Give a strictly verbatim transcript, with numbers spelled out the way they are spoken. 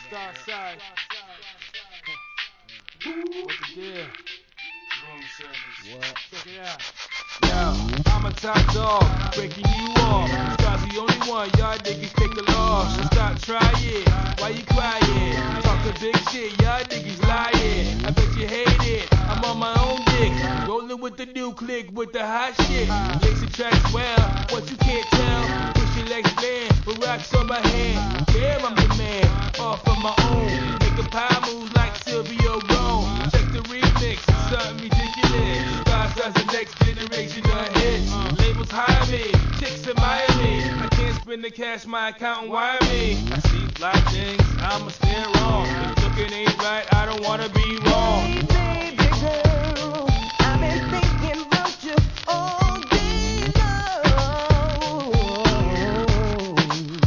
Star side. What the deal? Room service. What? Check it out. Yo, I'm a top dog, breaking you off. Star's the only one, y'all niggas take the loss. So stop trying, why you crying? Talking big shit, y'all niggas lying. I bet you hate it, I'm on my own dick. Rolling with the new click with the hot shit. Lace the tracks well, what you can't tell. Push your legs bland, but rocks on my hand. Damn, I'm the man, off of my own. Making power moves like Silvio Rome. Check the remix, it's something ridiculous. Stars as the next generation of hits. Labels hire me, chicks admire me. I can't spend the cash, my account wire me. I see fly things, I'ma stare wrong. If looking ain't right, I don't wanna be wrong.